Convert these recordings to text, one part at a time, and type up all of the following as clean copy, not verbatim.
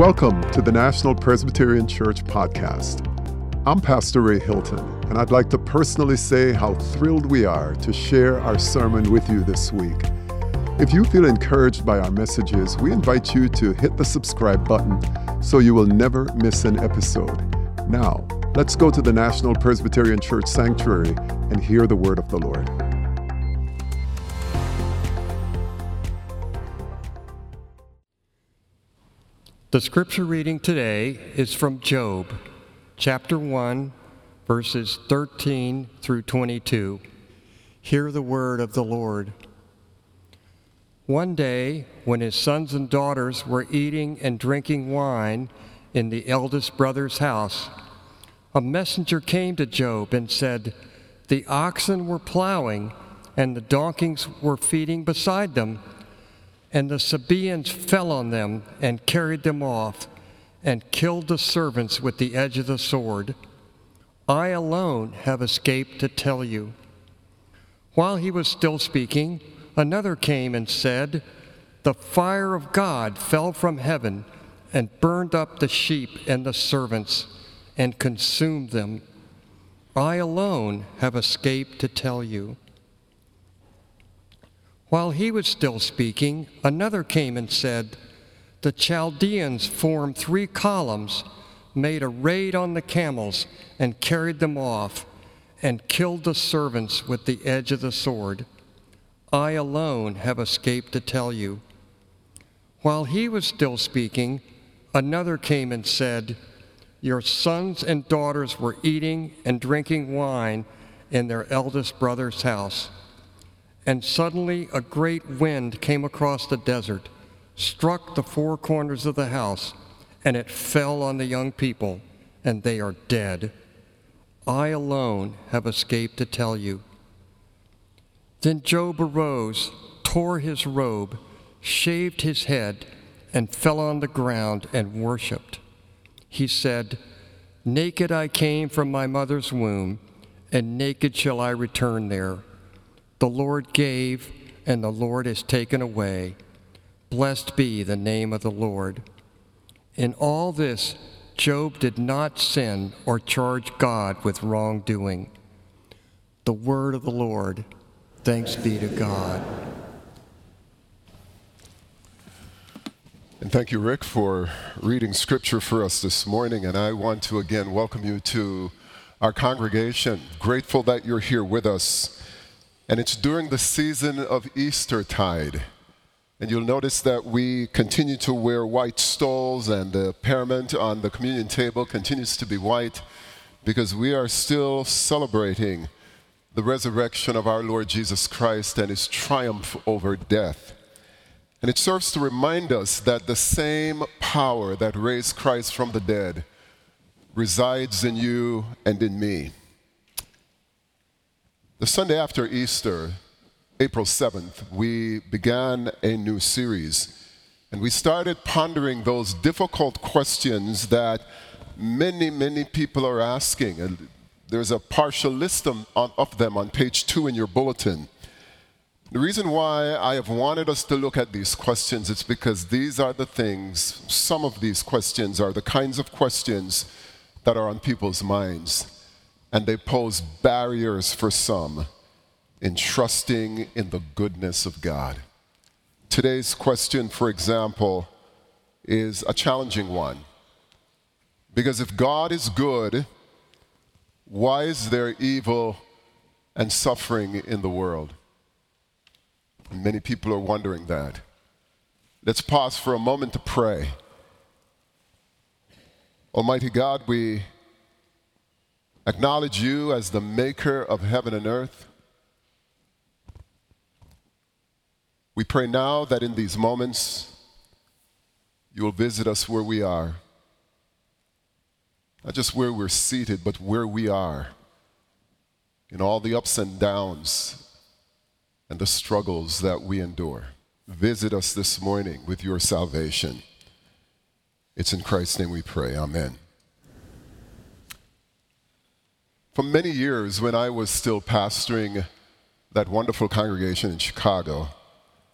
Welcome to the National Presbyterian Church podcast. I'm Pastor Ray Hilton, and I'd like to personally say how thrilled we are to share our sermon with you this week. If you feel encouraged by our messages, we invite you to hit the subscribe button so you will never miss an episode. Now, let's go to the National Presbyterian Church Sanctuary and hear the word of the Lord. The scripture reading today is from Job, chapter 1, verses 13 through 22. Hear the word of the Lord. One day, when his sons and daughters were eating and drinking wine in the eldest brother's house, a messenger came to Job and said, "The oxen were plowing, and the donkeys were feeding beside them, and the Sabaeans fell on them and carried them off and killed the servants with the edge of the sword. I alone have escaped to tell you." While he was still speaking, another came and said, "The fire of God fell from heaven and burned up the sheep and the servants and consumed them. I alone have escaped to tell you." While he was still speaking, another came and said, "The Chaldeans formed 3 columns, made a raid on the camels, and carried them off, and killed the servants with the edge of the sword. I alone have escaped to tell you." While he was still speaking, another came and said, "Your sons and daughters were eating and drinking wine in their eldest brother's house. And suddenly a great wind came across the desert, struck the 4 corners of the house, and it fell on the young people, and they are dead. I alone have escaped to tell you." Then Job arose, tore his robe, shaved his head, and fell on the ground and worshipped. He said, "Naked I came from my mother's womb, and naked shall I return there. The Lord gave, and the Lord has taken away. Blessed be the name of the Lord." In all this, Job did not sin or charge God with wrongdoing. The word of the Lord. Thanks be to God. And thank you, Rick, for reading scripture for us this morning. And I want to again welcome you to our congregation. Grateful that you're here with us. And it's during the season of Eastertide. And you'll notice that we continue to wear white stoles, and the parement on the communion table continues to be white, because we are still celebrating the resurrection of our Lord Jesus Christ and his triumph over death. And it serves to remind us that the same power that raised Christ from the dead resides in you and in me. The Sunday after Easter, April 7th, we began a new series, and we started pondering those difficult questions that many people are asking. And there's a partial list of them on page 2 in your bulletin. The reason why I have wanted us to look at these questions is because these are the things, some of these questions are the kinds of questions that are on people's minds. And they pose barriers for some in trusting in the goodness of God. Today's question, for example, is a challenging one. Because if God is good, why is there evil and suffering in the world? And many people are wondering that. Let's pause for a moment to pray. Almighty God, we acknowledge you as the maker of heaven and earth. We pray now that in these moments, you will visit us where we are. Not just where we're seated, but where we are, in all the ups and downs and the struggles that we endure. Visit us this morning with your salvation. It's in Christ's name we pray. Amen. For many years, when I was still pastoring that wonderful congregation in Chicago,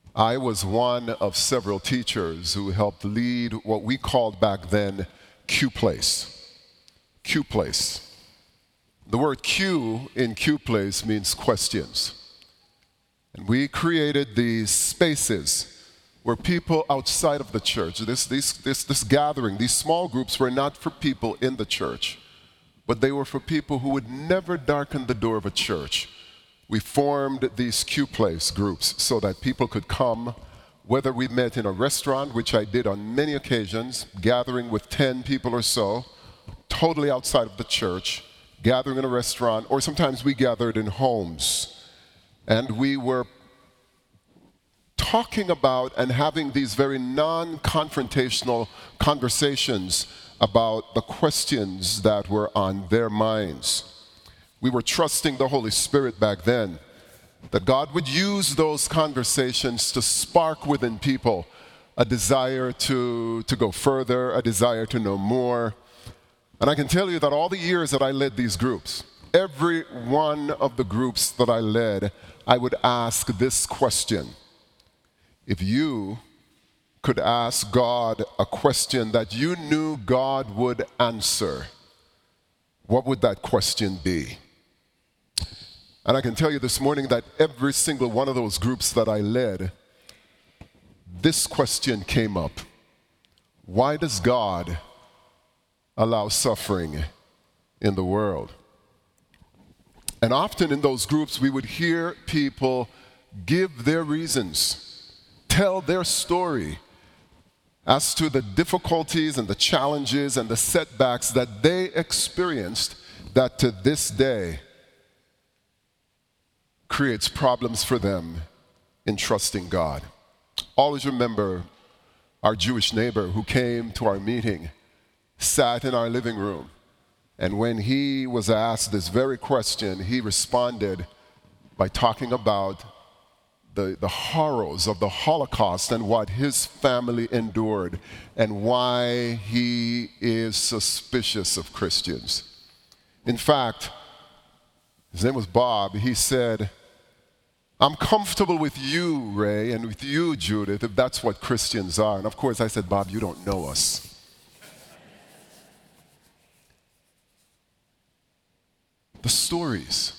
I was one of several teachers who helped lead what we called back then Q Place. Q Place. The word Q in Q Place means questions. And we created these spaces where people outside of the church, this gathering, these small groups were not for people in the church, but they were for people who would never darken the door of a church. We formed these Q Place groups so that people could come, whether we met in a restaurant, which I did on many occasions, gathering with 10 people or so, totally outside of the church, gathering in a restaurant, or sometimes we gathered in homes. And we were talking about and having these very non-confrontational conversations about the questions that were on their minds. We were trusting the Holy Spirit back then, that God would use those conversations to spark within people a desire to go further, a desire to know more. And I can tell you that all the years that I led these groups, every one of the groups that I led, I would ask this question. If you could ask God a question that you knew God would answer, what would that question be? And I can tell you this morning that every single one of those groups that I led, this question came up. Why does God allow suffering in the world? And often in those groups, we would hear people give their reasons, tell their story as to the difficulties and the challenges and the setbacks that they experienced that to this day creates problems for them in trusting God. Always remember our Jewish neighbor who came to our meeting, sat in our living room, and when he was asked this very question, he responded by talking about the horrors of the Holocaust and what his family endured and why he is suspicious of Christians. In fact, his name was Bob. He said, I'm comfortable with you, Ray, and with you, Judith, if that's what Christians are. And of course I said, Bob, you don't know us. The stories.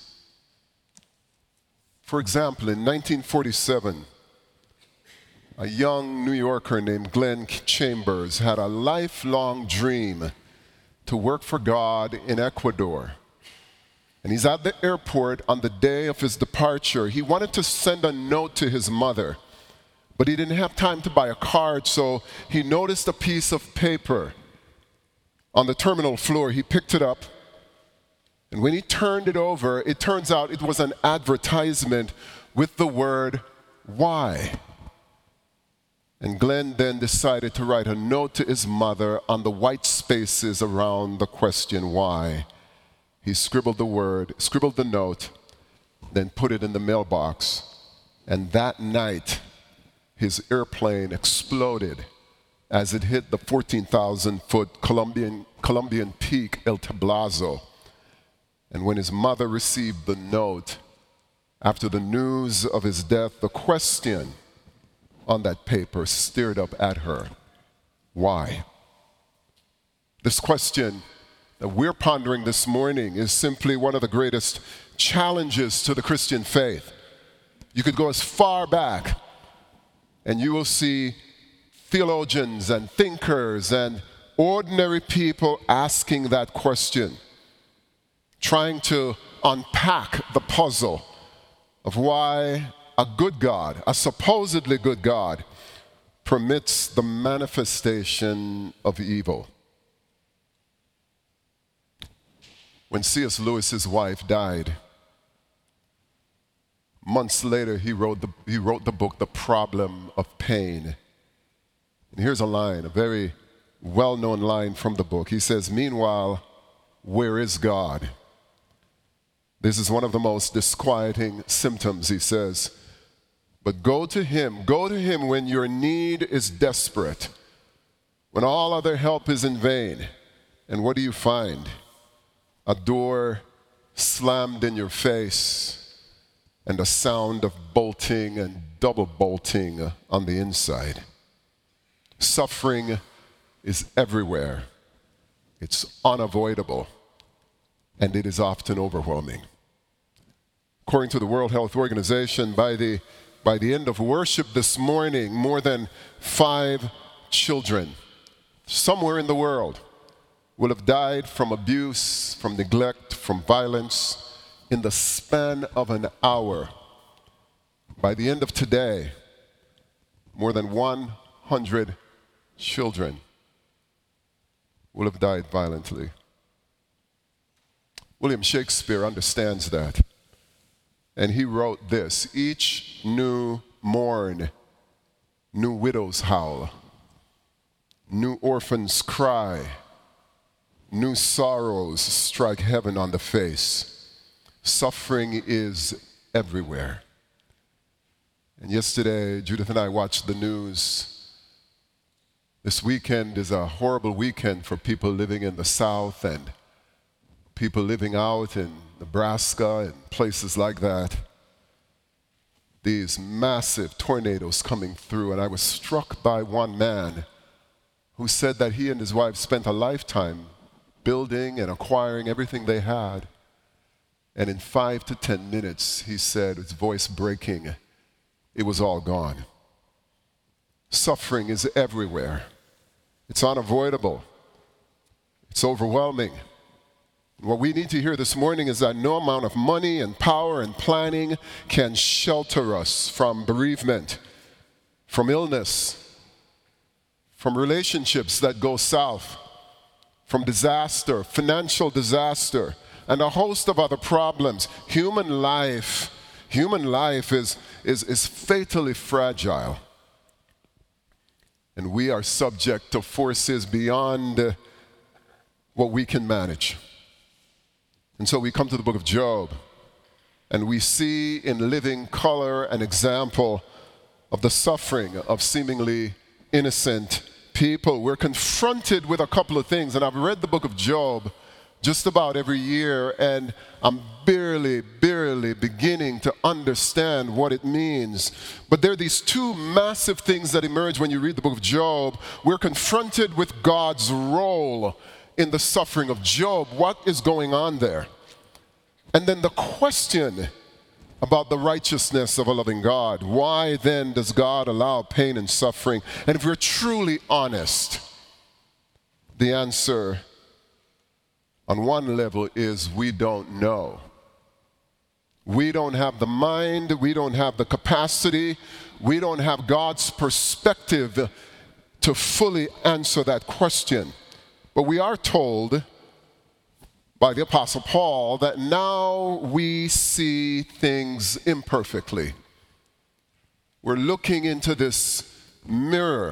For example, in 1947, a young New Yorker named Glenn Chambers had a lifelong dream to work for God in Ecuador. And he's at the airport on the day of his departure. He wanted to send a note to his mother, but he didn't have time to buy a card, so he noticed a piece of paper on the terminal floor. He picked it up, and when he turned it over, it turns out it was an advertisement with the word, "Why?" And Glenn then decided to write a note to his mother on the white spaces around the question, "Why?" He scribbled the note, then put it in the mailbox. And that night, his airplane exploded as it hit the 14,000-foot Colombian peak El Tablazo. And when his mother received the note, after the news of his death, the question on that paper stared up at her. Why? This question that we're pondering this morning is simply one of the greatest challenges to the Christian faith. You could go as far back and you will see theologians and thinkers and ordinary people asking that question, trying to unpack the puzzle of why a good God, a supposedly good God, permits the manifestation of evil. When C.S. Lewis's wife died, months later he wrote the book, The Problem of Pain. And here's a line, a very well-known line from the book. He says, "Meanwhile, where is God?" This is one of the most disquieting symptoms, he says. But go to him when your need is desperate, when all other help is in vain. And what do you find? A door slammed in your face, and a sound of bolting and double bolting on the inside. Suffering is everywhere. It's unavoidable, and it is often overwhelming. According to the World Health Organization, by the end of worship this morning, more than 5 children somewhere in the world will have died from abuse, from neglect, from violence in the span of an hour. By the end of today, more than 100 children will have died violently. William Shakespeare understands that. And he wrote this: each new morn, new widows howl, new orphans cry, new sorrows strike heaven on the face. Suffering is everywhere. And yesterday, Judith and I watched the news. This weekend is a horrible weekend for people living in the South and people living out in Nebraska and places like that. These massive tornadoes coming through, and I was struck by one man who said that he and his wife spent a lifetime building and acquiring everything they had. And in 5 to 10 minutes, he said, his voice breaking, it was all gone. Suffering is everywhere. It's unavoidable. It's overwhelming. What we need to hear this morning is that no amount of money and power and planning can shelter us from bereavement, from illness, from relationships that go south, from disaster, financial disaster, and a host of other problems. Human life is fatally fragile. And we are subject to forces beyond what we can manage. And so we come to the book of Job, and we see in living color an example of the suffering of seemingly innocent people. We're confronted with a couple of things, and I've read the book of Job just about every year, and I'm barely beginning to understand what it means. But there are these 2 massive things that emerge when you read the book of Job. We're confronted with God's role in the suffering of Job. What is going on there? And then the question about the righteousness of a loving God. Why then does God allow pain and suffering? And if we're truly honest, the answer on one level is we don't know. We don't have the mind, we don't have the capacity, we don't have God's perspective to fully answer that question. But we are told by the Apostle Paul that now we see things imperfectly. We're looking into this mirror.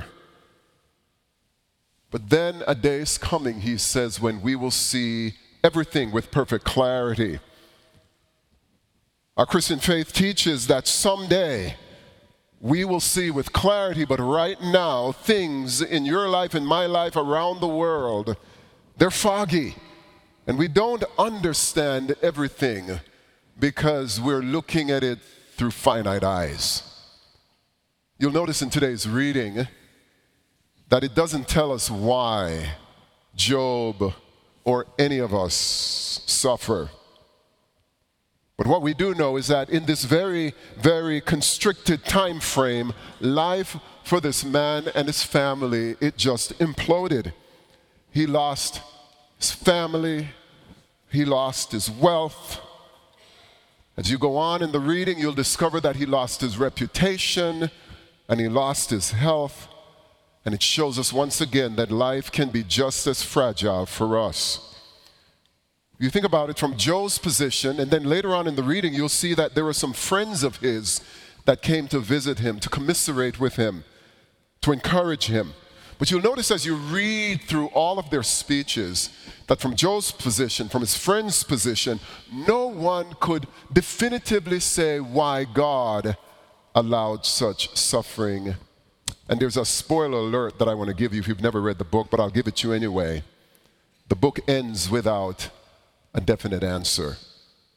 But then a day is coming, he says, when we will see everything with perfect clarity. Our Christian faith teaches that someday we will see with clarity, but right now, things in your life, in my life, around the world, they're foggy. And we don't understand everything because we're looking at it through finite eyes. You'll notice in today's reading that it doesn't tell us why Job or any of us suffer. But what we do know is that in this very constricted time frame, life for this man and his family, it just imploded. He lost his family, he lost his wealth. As you go on in the reading, you'll discover that he lost his reputation and he lost his health. And it shows us once again that life can be just as fragile for us. You think about it from Job's position, and then later on in the reading, you'll see that there were some friends of his that came to visit him, to commiserate with him, to encourage him. But you'll notice as you read through all of their speeches that from Job's position, from his friend's position, no one could definitively say why God allowed such suffering. And there's a spoiler alert that I want to give you if you've never read the book, but I'll give it to you anyway. The book ends without a definite answer.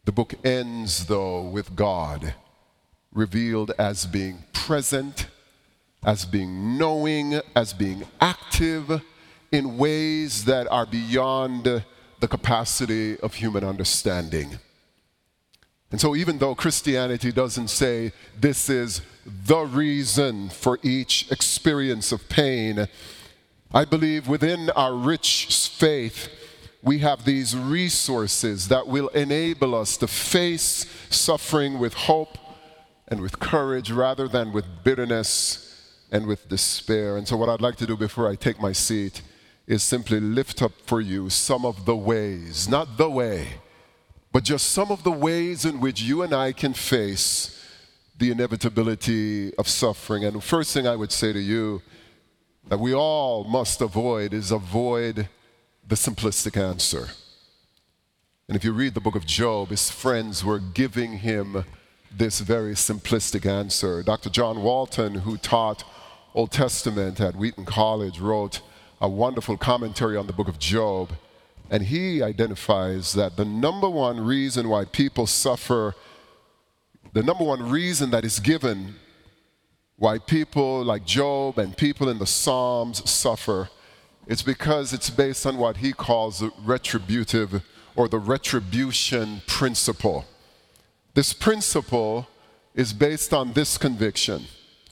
The book ends, though, with God revealed as being present, as being knowing, as being active in ways that are beyond the capacity of human understanding. And so even though Christianity doesn't say this is the reason for each experience of pain, I believe within our rich faith, we have these resources that will enable us to face suffering with hope and with courage rather than with bitterness and with despair. And so what I'd like to do before I take my seat is simply lift up for you some of the ways, not the way, but just some of the ways in which you and I can face the inevitability of suffering. And the first thing I would say to you that we all must avoid is avoid the simplistic answer. And if you read the book of Job, his friends were giving him this very simplistic answer. Dr. John Walton, who taught Old Testament at Wheaton College, wrote a wonderful commentary on the book of Job. And he identifies that the number one reason why people suffer, the number one reason that is given why people like Job and people in the Psalms suffer, it's because it's based on what he calls the retributive or the retribution principle. This principle is based on this conviction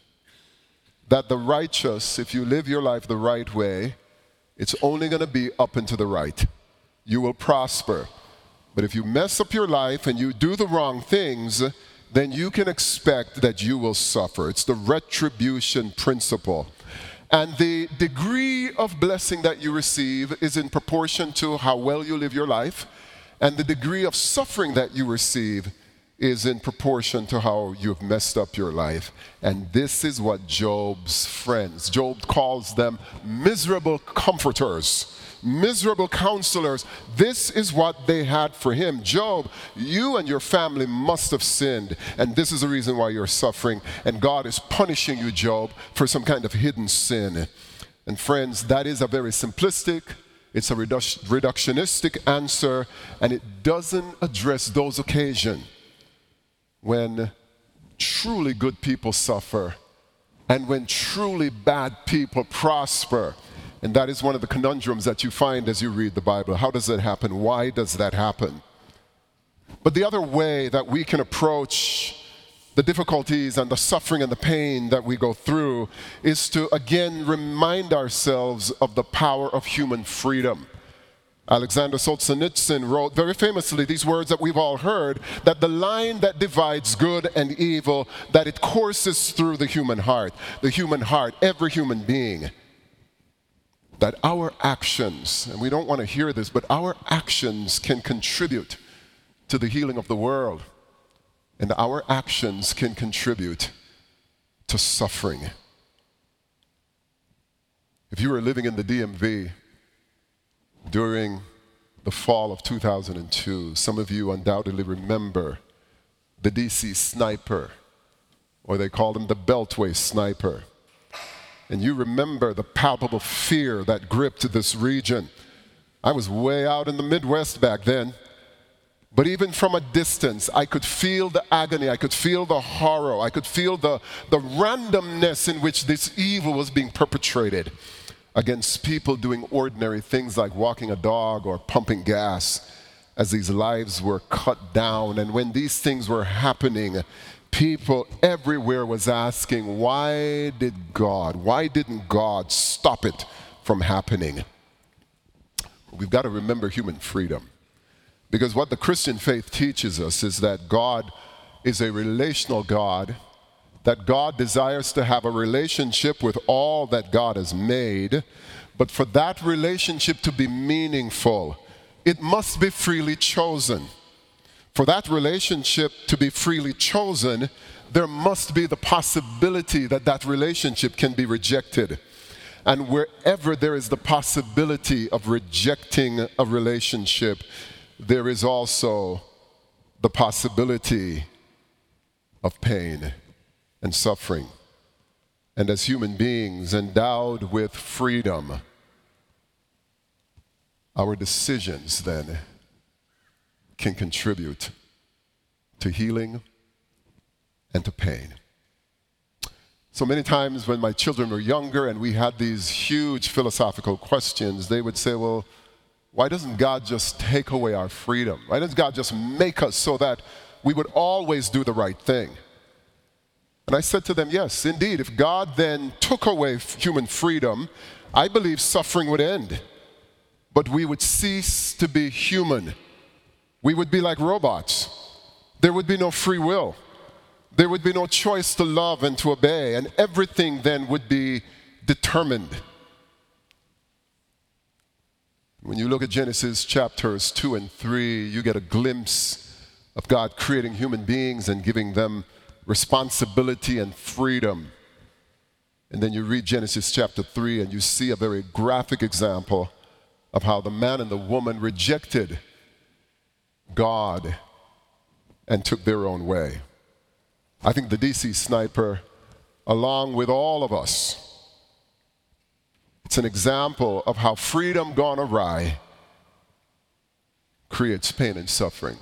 that the righteous, if you live your life the right way, it's only going to be up and to the right. You will prosper. But if you mess up your life and you do the wrong things, then you can expect that you will suffer. It's the retribution principle. And the degree of blessing that you receive is in proportion to how well you live your life, and the degree of suffering that you receive is in proportion to how you've messed up your life. And this is what Job's friends, Job calls them miserable comforters, miserable counselors. This is what they had for him. Job, you and your family must have sinned, and this is the reason why you're suffering, and God is punishing you, Job, for some kind of hidden sin. And friends, that is a very simplistic, it's a reductionistic answer, and it doesn't address those occasions when truly good people suffer and when truly bad people prosper. And that is one of the conundrums that you find as you read the Bible. How does that happen? Why does that happen? But the other way that we can approach the difficulties and the suffering and the pain that we go through is to again remind ourselves of the power of human freedom. Alexander Solzhenitsyn wrote very famously these words that we've all heard, that the line that divides good and evil, that it courses through the human heart, every human being. That our actions, and we don't want to hear this, but our actions can contribute to the healing of the world. And our actions can contribute to suffering. If you were living in the DMV during the fall of 2002, some of you undoubtedly remember the DC sniper, or they called him the Beltway sniper. And you remember the palpable fear that gripped this region. I was way out in the Midwest back then. But even from a distance, I could feel the agony, I could feel the horror, I could feel the randomness in which this evil was being perpetrated against people doing ordinary things like walking a dog or pumping gas as these lives were cut down. And when these things were happening, people everywhere was asking, why didn't God stop it from happening? We've got to remember human freedom. Because what the Christian faith teaches us is that God is a relational God, that God desires to have a relationship with all that God has made, but for that relationship to be meaningful, it must be freely chosen. For that relationship to be freely chosen, there must be the possibility that that relationship can be rejected. And wherever there is the possibility of rejecting a relationship, there is also the possibility of pain and suffering. And as human beings endowed with freedom, our decisions then can contribute to healing, and to pain. So many times when my children were younger and we had these huge philosophical questions, they would say, well, why doesn't God just take away our freedom? Why doesn't God just make us so that we would always do the right thing? And I said to them, yes, indeed, if God then took away human freedom, I believe suffering would end. But we would cease to be human. We would be like robots. There would be no free will. There would be no choice to love and to obey, and everything then would be determined. When you look at Genesis chapters 2 and 3, you get a glimpse of God creating human beings and giving them responsibility and freedom. And then you read Genesis chapter 3 and you see a very graphic example of how the man and the woman rejected God and took their own way. I think the DC Sniper, along with all of us, it's an example of how freedom gone awry creates pain and suffering.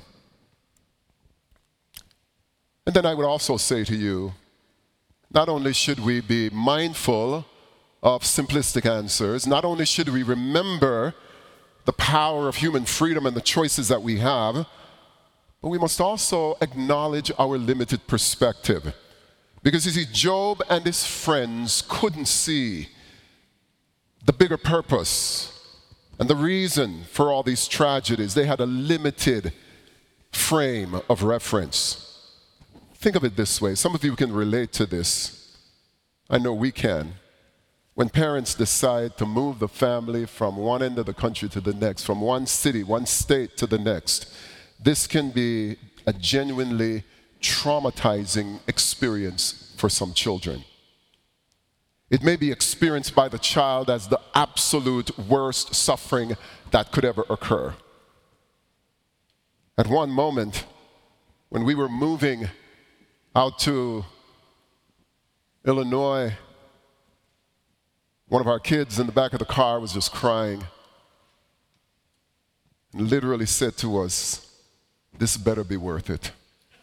And then I would also say to you, not only should we be mindful of simplistic answers, not only should we remember the power of human freedom and the choices that we have, but we must also acknowledge our limited perspective. Because you see, Job and his friends couldn't see the bigger purpose and the reason for all these tragedies. They had a limited frame of reference. Think of it this way. Some of you can relate to this. I know we can. When parents decide to move the family from one end of the country to the next, from one city, one state to the next, this can be a genuinely traumatizing experience for some children. It may be experienced by the child as the absolute worst suffering that could ever occur. At one moment, when we were moving out to Illinois, one of our kids in the back of the car was just crying and literally said to us, "This better be worth it."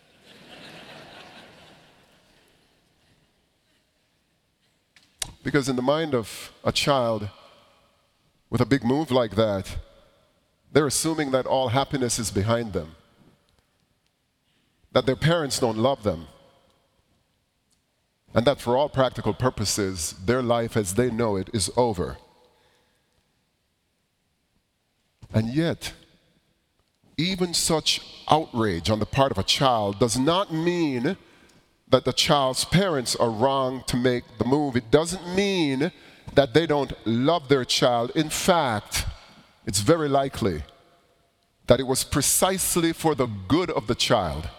Because in the mind of a child with a big move like that, they're assuming that all happiness is behind them, that their parents don't love them, and that for all practical purposes, their life as they know it is over. And yet, even such outrage on the part of a child does not mean that the child's parents are wrong to make the move. It doesn't mean that they don't love their child. In fact, it's very likely that it was precisely for the good of the child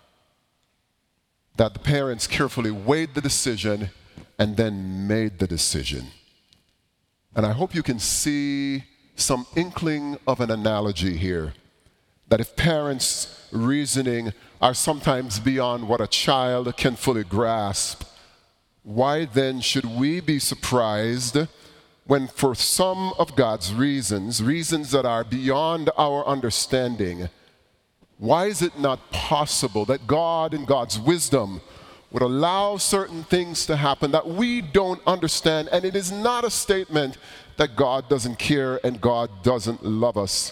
that the parents carefully weighed the decision and then made the decision. And I hope you can see some inkling of an analogy here, that if parents' reasoning are sometimes beyond what a child can fully grasp, why then should we be surprised when for some of God's reasons that are beyond our understanding, why is it not possible that God in God's wisdom would allow certain things to happen that we don't understand? And it is not a statement that God doesn't care and God doesn't love us.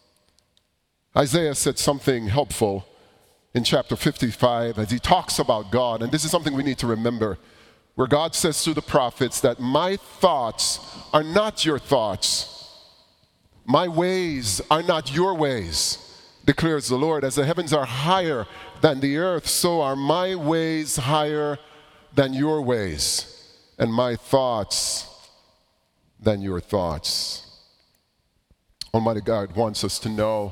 Isaiah said something helpful in chapter 55 as he talks about God, and this is something we need to remember, where God says through the prophets that my thoughts are not your thoughts, my ways are not your ways, declares the Lord. As the heavens are higher than the earth, so are my ways higher than your ways, and my thoughts than your thoughts. Almighty God wants us to know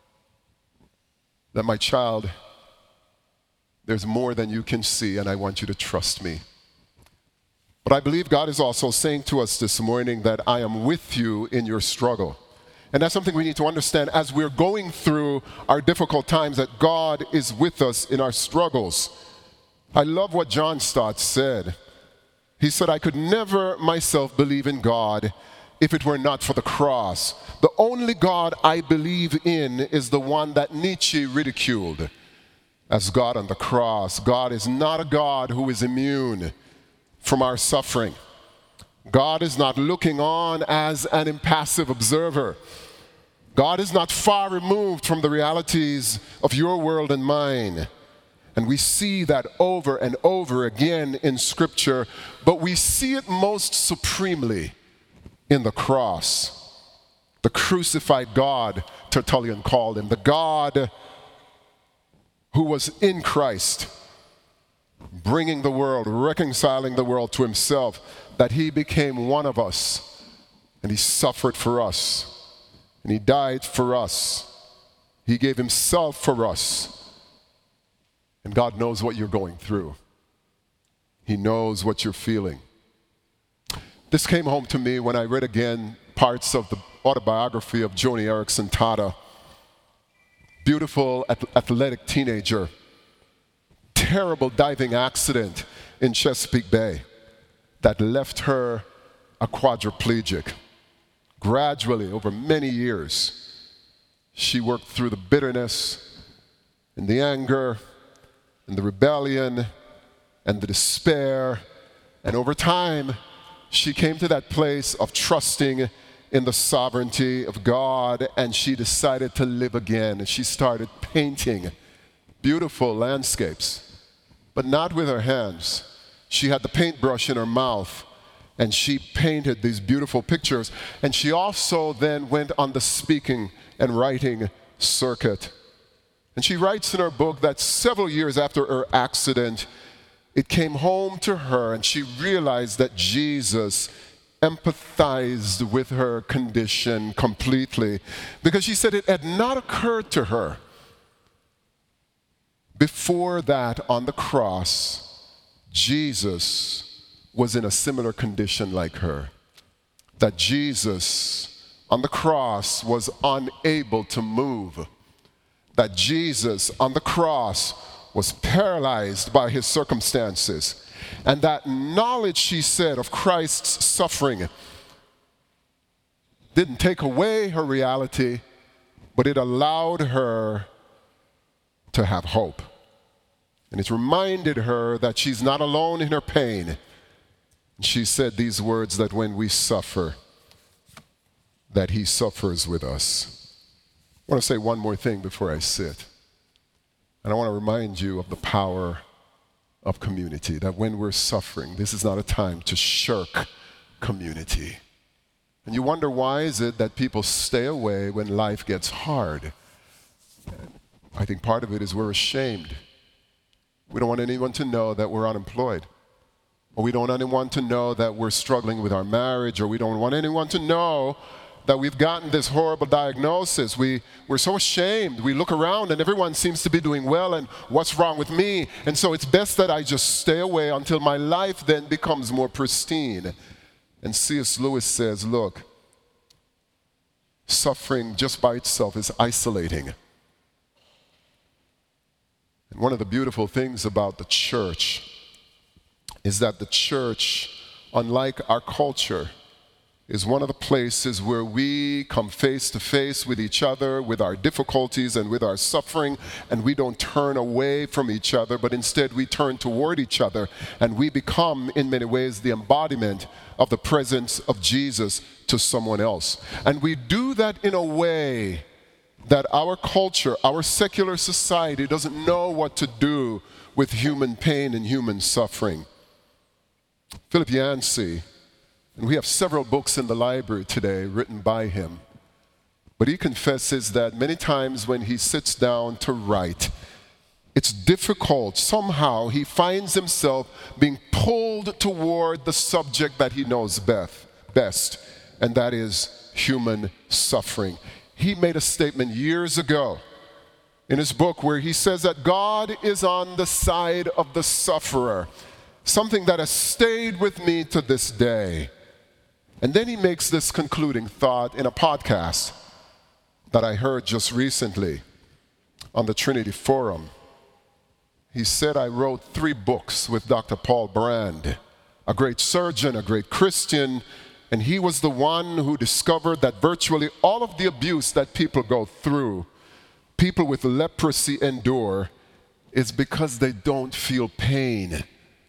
that, my child, there's more than you can see, and I want you to trust me. But I believe God is also saying to us this morning that I am with you in your struggle. And that's something we need to understand as we're going through our difficult times, that God is with us in our struggles. I love what John Stott said. He said, I could never myself believe in God if it were not for the cross. The only God I believe in is the one that Nietzsche ridiculed. as God on the cross. God is not a God who is immune from our suffering. God is not looking on as an impassive observer. God is not far removed from the realities of your world and mine. And we see that over and over again in Scripture, but we see it most supremely in the cross. The crucified God, Tertullian called him, the God who was in Christ, bringing the world, reconciling the world to himself, that he became one of us, and he suffered for us, and he died for us. He gave himself for us. And God knows what you're going through. He knows what you're feeling. This came home to me when I read again parts of the autobiography of Joni Eareckson Tada. Beautiful, athletic teenager. Terrible diving accident in Chesapeake Bay that left her a quadriplegic. Gradually, over many years, she worked through the bitterness and the anger and the rebellion and the despair. And over time, she came to that place of trusting in the sovereignty of God, and she decided to live again. And she started painting beautiful landscapes, but not with her hands. She had the paintbrush in her mouth, and she painted these beautiful pictures. And she also then went on the speaking and writing circuit. And she writes in her book that several years after her accident, it came home to her, and she realized that Jesus empathized with her condition completely, because she said it had not occurred to her before that on the cross, Jesus was in a similar condition like her. That Jesus on the cross was unable to move. That Jesus on the cross was paralyzed by his circumstances. And that knowledge, she said, of Christ's suffering didn't take away her reality, but it allowed her to have hope. And it reminded her that she's not alone in her pain. And she said these words, that when we suffer, that he suffers with us. I want to say one more thing before I sit. And I want to remind you of the power of community, that when we're suffering, this is not a time to shirk community. And you wonder, why is it that people stay away when life gets hard? I think part of it is we're ashamed. We don't want anyone to know that we're unemployed. Or we don't want anyone to know that we're struggling with our marriage, or we don't want anyone to know that we've gotten this horrible diagnosis. We're so ashamed. We look around and everyone seems to be doing well, and what's wrong with me? And so it's best that I just stay away until my life then becomes more pristine. And C.S. Lewis says, look, suffering just by itself is isolating. And one of the beautiful things about the church is that the church, unlike our culture, is one of the places where we come face to face with each other, with our difficulties and with our suffering, and we don't turn away from each other, but instead we turn toward each other, and we become, in many ways, the embodiment of the presence of Jesus to someone else. And we do that in a way that our culture, our secular society, doesn't know what to do with human pain and human suffering. Philip Yancey, and we have several books in the library today written by him, but he confesses that many times when he sits down to write, it's difficult. Somehow he finds himself being pulled toward the subject that he knows best, and that is human suffering. He made a statement years ago in his book where he says that God is on the side of the sufferer, something that has stayed with me to this day. And then he makes this concluding thought in a podcast that I heard just recently on the Trinity Forum. He said, I wrote 3 books with Dr. Paul Brand, a great surgeon, a great Christian, and he was the one who discovered that virtually all of the abuse that people go through, people with leprosy endure, is because they don't feel pain.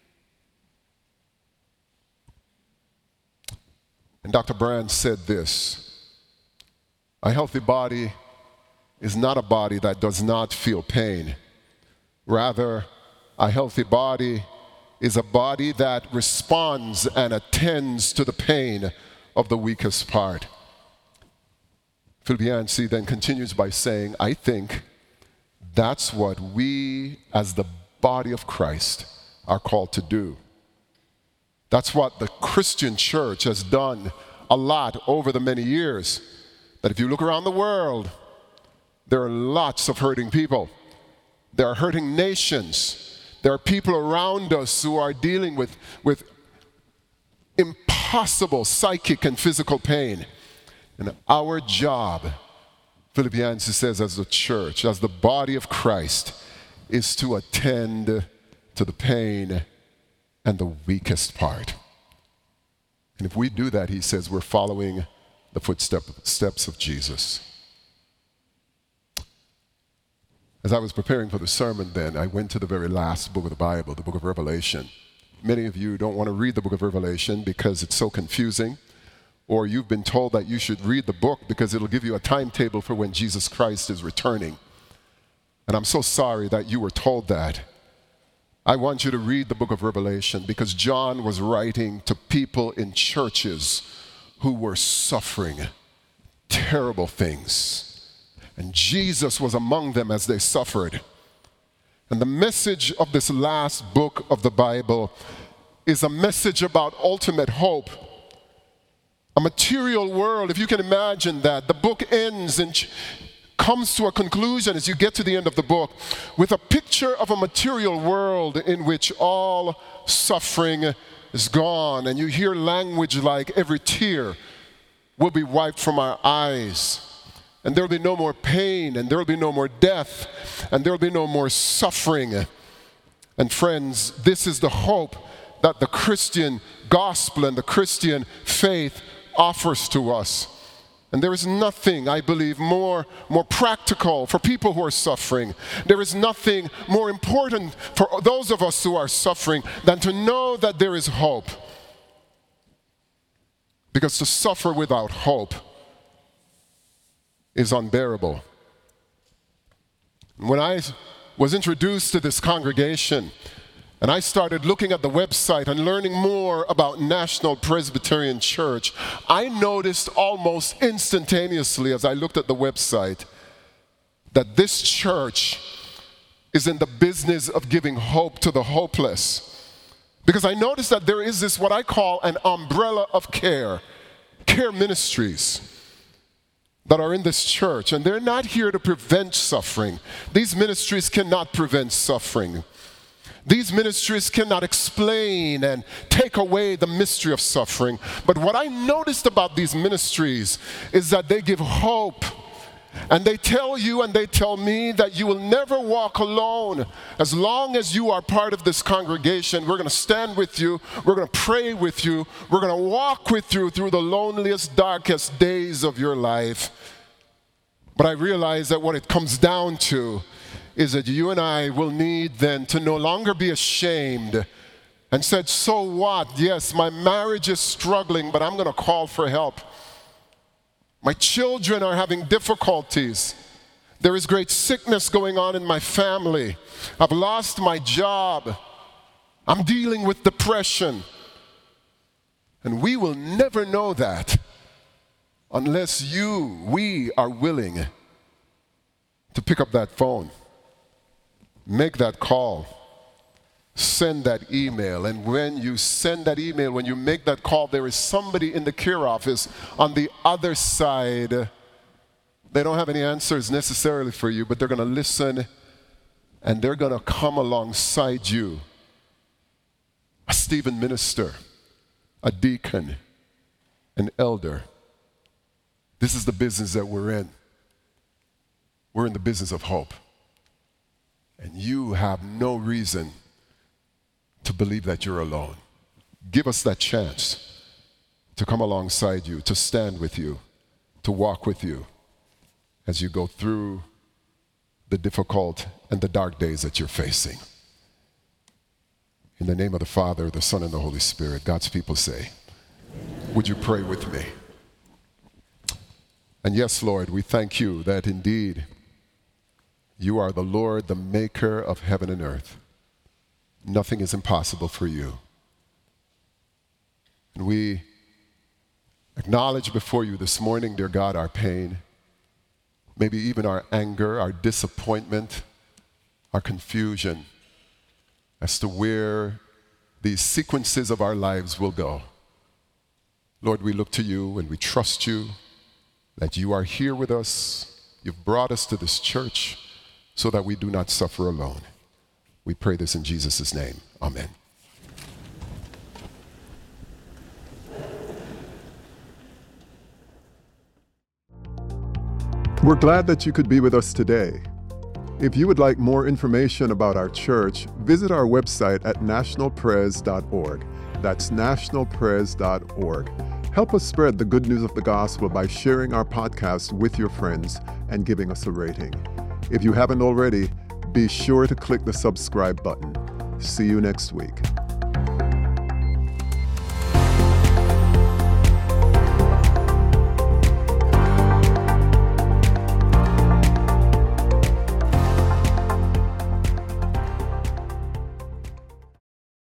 And Dr. Brand said this: a healthy body is not a body that does not feel pain. Rather, a healthy body is a body that responds and attends to the pain of the weakest part. Philip Yancey then continues by saying, I think that's what we as the body of Christ are called to do. That's what the Christian church has done a lot over the many years. That if you look around the world, there are lots of hurting people. There are hurting nations. There are people around us who are dealing with impossible psychic and physical pain. And our job, Philip Yancey says, as the church, as the body of Christ, is to attend to the pain and the weakest part. And if we do that, he says, we're following the footsteps of Jesus. As I was preparing for the sermon then, I went to the very last book of the Bible, the book of Revelation. Many of you don't want to read the book of Revelation because it's so confusing, or you've been told that you should read the book because it'll give you a timetable for when Jesus Christ is returning. And I'm so sorry that you were told that. I want you to read the book of Revelation because John was writing to people in churches who were suffering terrible things. And Jesus was among them as they suffered. And the message of this last book of the Bible is a message about ultimate hope. A material world, if you can imagine that. The book ends and comes to a conclusion as you get to the end of the book with a picture of a material world in which all suffering is gone. And you hear language like every tear will be wiped from our eyes. And there will be no more pain, and there will be no more death, and there will be no more suffering. And friends, this is the hope that the Christian gospel and the Christian faith offers to us. And there is nothing, I believe, more practical for people who are suffering. There is nothing more important for those of us who are suffering than to know that there is hope. Because to suffer without hope is unbearable. When I was introduced to this congregation and I started looking at the website and learning more about National Presbyterian Church, I noticed almost instantaneously as I looked at the website that this church is in the business of giving hope to the hopeless. Because I noticed that there is this, what I call an umbrella of care ministries that are in this church, and they're not here to prevent suffering. These ministries cannot prevent suffering. These ministries cannot explain and take away the mystery of suffering. But what I noticed about these ministries is that they give hope. And they tell you and they tell me that you will never walk alone. As long as you are part of this congregation, we're going to stand with you, we're going to pray with you, we're going to walk with you through the loneliest, darkest days of your life. But I realize that what it comes down to is that you and I will need then to no longer be ashamed and said, so what? Yes, my marriage is struggling, but I'm going to call for help. My children are having difficulties. There is great sickness going on in my family. I've lost my job. I'm dealing with depression. And we will never know that unless we are willing to pick up that phone, make that call, send that email. And when you send that email, when you make that call, there is somebody in the care office on the other side. They don't have any answers necessarily for you, but they're going to listen and they're going to come alongside you. A Stephen minister, a deacon, an elder. This is the business that we're in. We're in the business of hope. And you have no reason to believe that you're alone. Give us that chance to come alongside you, to stand with you, to walk with you as you go through the difficult and the dark days that you're facing. In the name of the Father, the Son, and the Holy Spirit, God's people say, would you pray with me? And yes, Lord, we thank you that indeed you are the Lord, the maker of heaven and earth. Nothing is impossible for you. And we acknowledge before you this morning, dear God, our pain, maybe even our anger, our disappointment, our confusion as to where these sequences of our lives will go. Lord, we look to you and we trust you that you are here with us. You've brought us to this church so that we do not suffer alone. We pray this in Jesus' name. Amen. We're glad that you could be with us today. If you would like more information about our church, visit our website at nationalpres.org. That's nationalpres.org. Help us spread the good news of the gospel by sharing our podcast with your friends and giving us a rating. If you haven't already, be sure to click the subscribe button. See you next week.